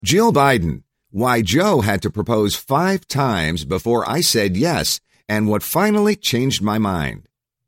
Jill Biden, Why Joe Had to Propose 5 Times Before I Said Yes, and What Finally Changed My Mind,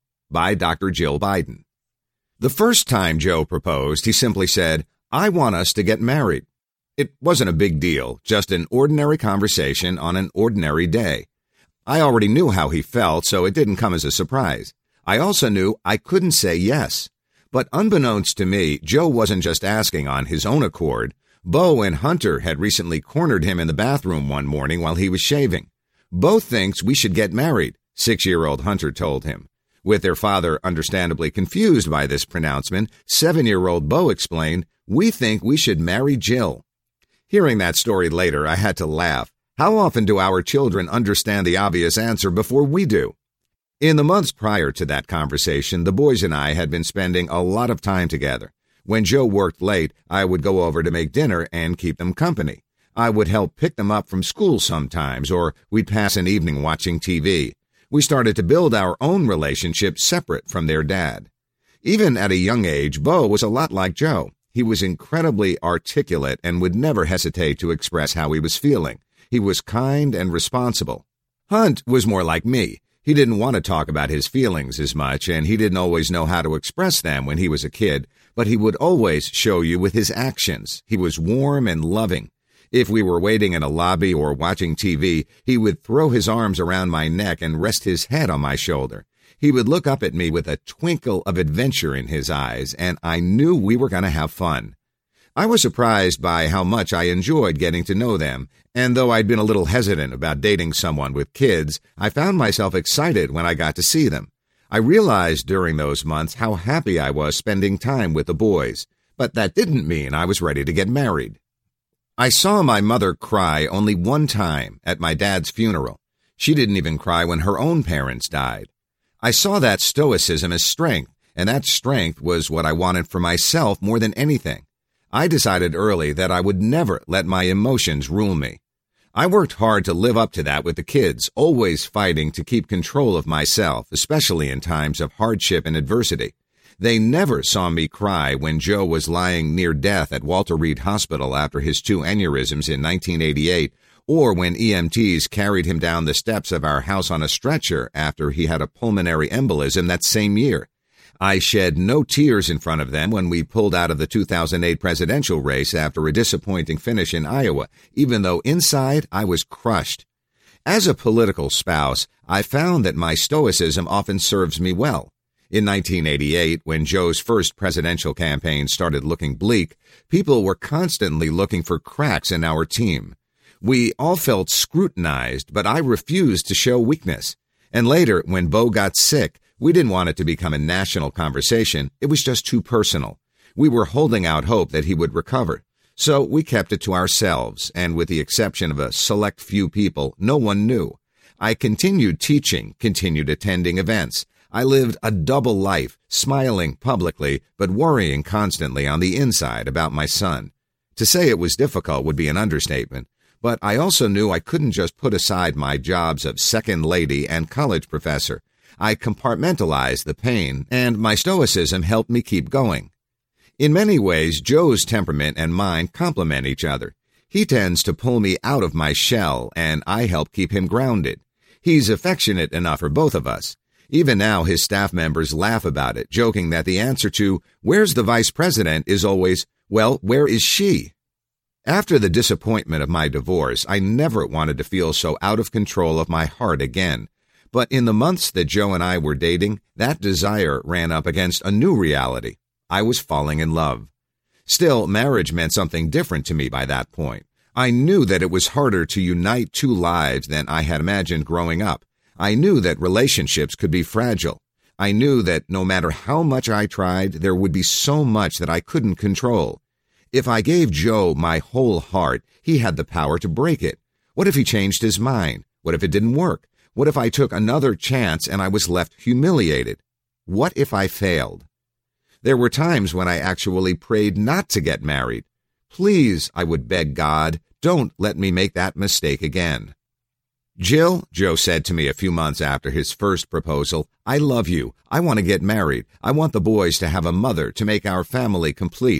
by Dr. Jill Biden. The first time Joe proposed, he simply said, "I want us to get married." It wasn't a big deal, just an ordinary conversation on an ordinary day. I already knew how he felt, so it didn't come as a surprise. I also knew I couldn't say yes. But unbeknownst to me, Joe wasn't just asking on his own accord. Bo and Hunter had recently cornered him in the bathroom one morning while he was shaving. "Bo thinks we should get married," 6-year-old Hunter told him. With their father understandably confused by this pronouncement, 7-year-old Bo explained, "We think we should marry Jill." Hearing that story later, I had to laugh. How often do our children understand the obvious answer before we do? In the months prior to that conversation, the boys and I had been spending a lot of time together. When Joe worked late, I would go over to make dinner and keep them company. I would help pick them up from school sometimes, or we'd pass an evening watching TV. We started to build our own relationship separate from their dad. Even at a young age, Bo was a lot like Joe. He was incredibly articulate and would never hesitate to express how he was feeling. He was kind and responsible. Hunt was more like me. He didn't want to talk about his feelings as much, and he didn't always know how to express them when he was a kid, but he would always show you with his actions. He was warm and loving. If we were waiting in a lobby or watching TV, he would throw his arms around my neck and rest his head on my shoulder. He would look up at me with a twinkle of adventure in his eyes, and I knew we were going to have fun. I was surprised by how much I enjoyed getting to know them, and though I'd been a little hesitant about dating someone with kids, I found myself excited when I got to see them. I realized during those months how happy I was spending time with the boys, but that didn't mean I was ready to get married. I saw my mother cry only one time at my dad's funeral. She didn't even cry when her own parents died. I saw that stoicism as strength, and that strength was what I wanted for myself more than anything. I decided early that I would never let my emotions rule me. I worked hard to live up to that with the kids, always fighting to keep control of myself, especially in times of hardship and adversity. They never saw me cry when Joe was lying near death at Walter Reed Hospital after his 2 aneurysms in 1988, or when EMTs carried him down the steps of our house on a stretcher after he had a pulmonary embolism that same year. I shed no tears in front of them when we pulled out of the 2008 presidential race after a disappointing finish in Iowa, even though inside I was crushed. As a political spouse, I found that my stoicism often serves me well. In 1988, when Joe's first presidential campaign started looking bleak, people were constantly looking for cracks in our team. We all felt scrutinized, but I refused to show weakness. And later, when Bo got sick, we didn't want it to become a national conversation. It was just too personal. We were holding out hope that he would recover. So we kept it to ourselves, and with the exception of a select few people, no one knew. I continued teaching, continued attending events. I lived a double life, smiling publicly, but worrying constantly on the inside about my son. To say it was difficult would be an understatement, but I also knew I couldn't just put aside my jobs of second lady and college professor. I compartmentalized the pain, and my stoicism helped me keep going. In many ways, Joe's temperament and mine complement each other. He tends to pull me out of my shell, and I help keep him grounded. He's affectionate enough for both of us. Even now, his staff members laugh about it, joking that the answer to, "Where's the vice president?" is always, "Well, where is she?" After the disappointment of my divorce, I never wanted to feel so out of control of my heart again. But in the months that Joe and I were dating, that desire ran up against a new reality. I was falling in love. Still, marriage meant something different to me by that point. I knew that it was harder to unite 2 lives than I had imagined growing up. I knew that relationships could be fragile. I knew that no matter how much I tried, there would be so much that I couldn't control. If I gave Joe my whole heart, he had the power to break it. What if he changed his mind? What if it didn't work? What if I took another chance and I was left humiliated? What if I failed? There were times when I actually prayed not to get married. Please, I would beg God, don't let me make that mistake again. "Jill," Joe said to me a few months after his first proposal, "I love you. I want to get married. I want the boys to have a mother to make our family complete.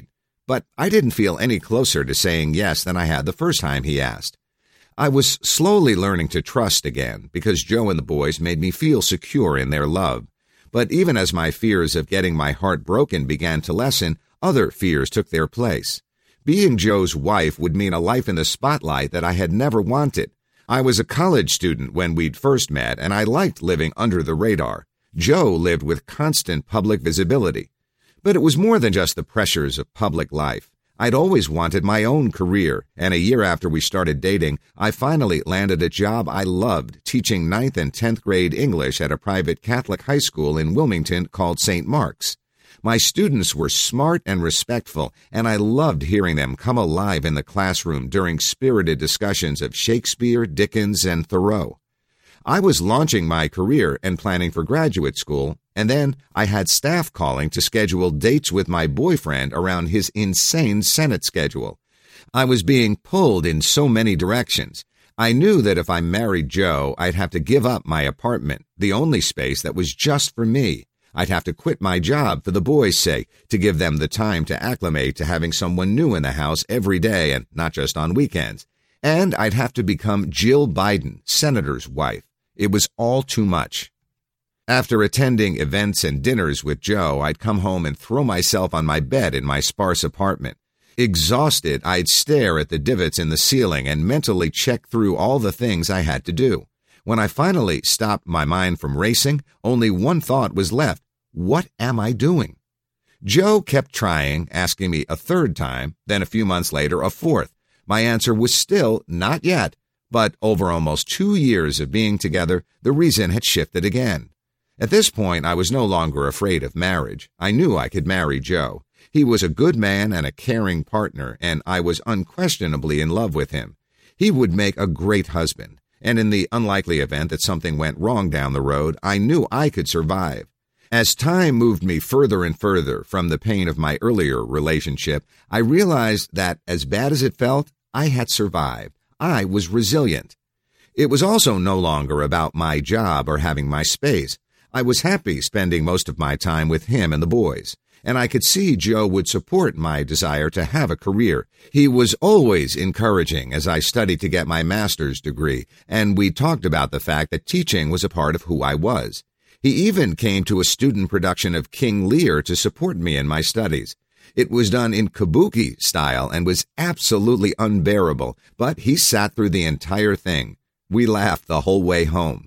but I didn't feel any closer to saying yes than I had the first time he asked. I was slowly learning to trust again because Joe and the boys made me feel secure in their love. But even as my fears of getting my heart broken began to lessen, other fears took their place. Being Joe's wife would mean a life in the spotlight that I had never wanted. I was a college student when we'd first met, and I liked living under the radar. Joe lived with constant public visibility. But it was more than just the pressures of public life. I'd always wanted my own career, and a year after we started dating, I finally landed a job I loved, teaching 9th and 10th grade English at a private Catholic high school in Wilmington called St. Mark's. My students were smart and respectful, and I loved hearing them come alive in the classroom during spirited discussions of Shakespeare, Dickens, and Thoreau. I was launching my career and planning for graduate school, and then I had staff calling to schedule dates with my boyfriend around his insane Senate schedule. I was being pulled in so many directions. I knew that if I married Joe, I'd have to give up my apartment, the only space that was just for me. I'd have to quit my job for the boys' sake, to give them the time to acclimate to having someone new in the house every day and not just on weekends. And I'd have to become Jill Biden, senator's wife. It was all too much. After attending events and dinners with Joe, I'd come home and throw myself on my bed in my sparse apartment. Exhausted, I'd stare at the divots in the ceiling and mentally check through all the things I had to do. When I finally stopped my mind from racing, only one thought was left. What am I doing? Joe kept trying, asking me a third time, then a few months later a fourth. My answer was still not yet. But over almost 2 years of being together, the reason had shifted again. At this point, I was no longer afraid of marriage. I knew I could marry Joe. He was a good man and a caring partner, and I was unquestionably in love with him. He would make a great husband, and in the unlikely event that something went wrong down the road, I knew I could survive. As time moved me further and further from the pain of my earlier relationship, I realized that, as bad as it felt, I had survived. I was resilient. It was also no longer about my job or having my space. I was happy spending most of my time with him and the boys, and I could see Joe would support my desire to have a career. He was always encouraging as I studied to get my master's degree, and we talked about the fact that teaching was a part of who I was. He even came to a student production of King Lear to support me in my studies. It was done in kabuki style and was absolutely unbearable, but he sat through the entire thing. We laughed the whole way home.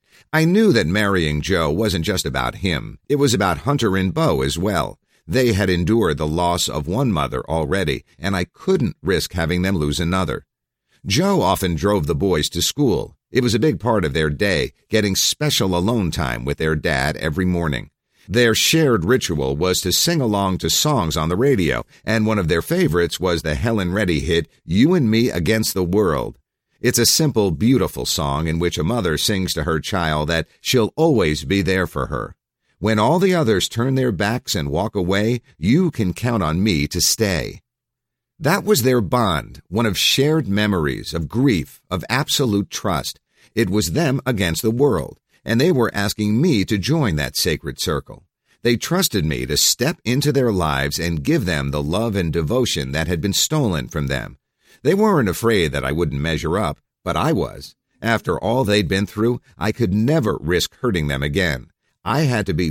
I knew that marrying Joe wasn't just about him. It was about Hunter and Bo as well. They had endured the loss of one mother already, and I couldn't risk having them lose another. Joe often drove the boys to school. It was a big part of their day, getting special alone time with their dad every morning. Their shared ritual was to sing along to songs on the radio, and one of their favorites was the Helen Reddy hit, You and Me Against the World. It's a simple, beautiful song in which a mother sings to her child that she'll always be there for her. When all the others turn their backs and walk away, you can count on me to stay. That was their bond, one of shared memories, of grief, of absolute trust. It was them against the world, and they were asking me to join that sacred circle. They trusted me to step into their lives and give them the love and devotion that had been stolen from them. They weren't afraid that I wouldn't measure up, but I was. After all they'd been through, I could never risk hurting them again. I had to be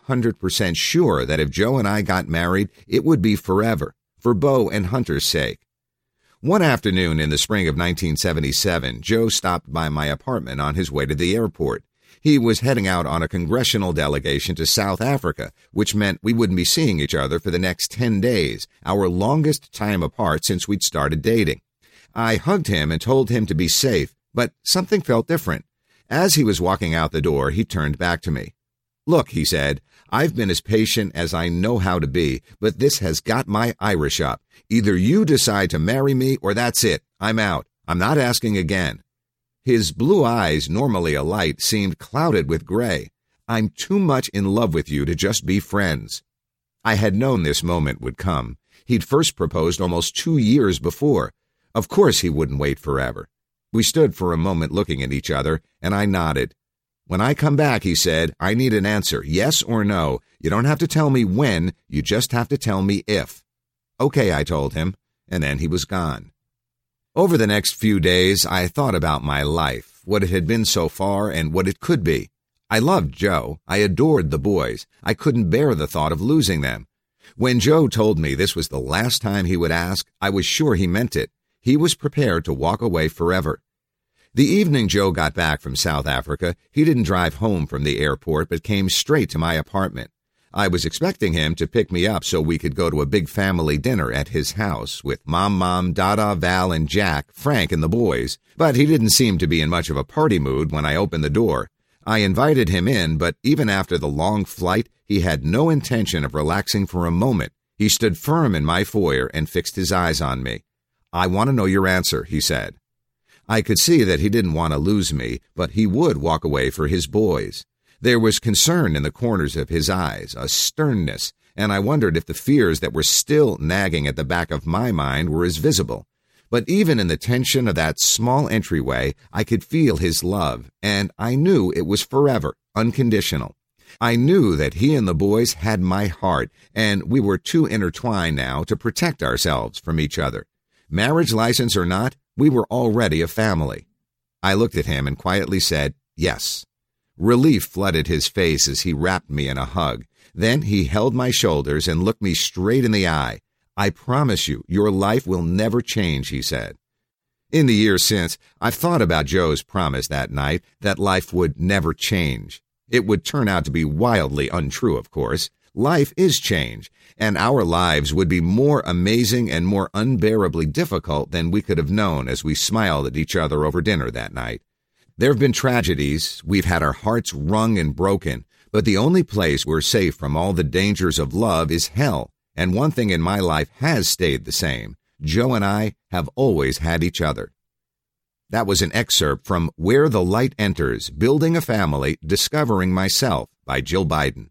100% sure that if Joe and I got married, it would be forever, for Bo and Hunter's sake. One afternoon in the spring of 1977, Joe stopped by my apartment on his way to the airport. He was heading out on a congressional delegation to South Africa, which meant we wouldn't be seeing each other for the next 10 days, our longest time apart since we'd started dating. I hugged him and told him to be safe, but something felt different. As he was walking out the door, he turned back to me. Look, he said, I've been as patient as I know how to be, but this has got my Irish up. Either you decide to marry me or that's it. I'm out. I'm not asking again. His blue eyes, normally alight, seemed clouded with gray. I'm too much in love with you to just be friends. I had known this moment would come. He'd first proposed almost 2 years before. Of course he wouldn't wait forever. We stood for a moment looking at each other, and I nodded. When I come back, he said, I need an answer, yes or no. You don't have to tell me when, you just have to tell me if. "Okay," I told him, and then he was gone. Over the next few days, I thought about my life, what it had been so far and what it could be. I loved Joe. I adored the boys. I couldn't bear the thought of losing them. When Joe told me this was the last time he would ask, I was sure he meant it. He was prepared to walk away forever. The evening Joe got back from South Africa, he didn't drive home from the airport but came straight to my apartment. I was expecting him to pick me up so we could go to a big family dinner at his house with Mom, Dada, Val, and Jack, Frank, and the boys, but he didn't seem to be in much of a party mood when I opened the door. I invited him in, but even after the long flight, he had no intention of relaxing for a moment. He stood firm in my foyer and fixed his eyes on me. "I want to know your answer," he said. I could see that he didn't want to lose me, but he would walk away for his boys. There was concern in the corners of his eyes, a sternness, and I wondered if the fears that were still nagging at the back of my mind were as visible. But even in the tension of that small entryway, I could feel his love, and I knew it was forever, unconditional. I knew that he and the boys had my heart, and we were too intertwined now to protect ourselves from each other. Marriage license or not, we were already a family. I looked at him and quietly said, "Yes." Relief flooded his face as he wrapped me in a hug. Then he held my shoulders and looked me straight in the eye. "I promise you, your life will never change," he said. In the years since, I've thought about Joe's promise that night that life would never change. It would turn out to be wildly untrue, of course. Life is change, and our lives would be more amazing and more unbearably difficult than we could have known as we smiled at each other over dinner that night. There have been tragedies, we've had our hearts wrung and broken, but the only place we're safe from all the dangers of love is hell, and one thing in my life has stayed the same. Joe and I have always had each other. That was an excerpt from Where the Light Enters, Building a Family, Discovering Myself by Jill Biden.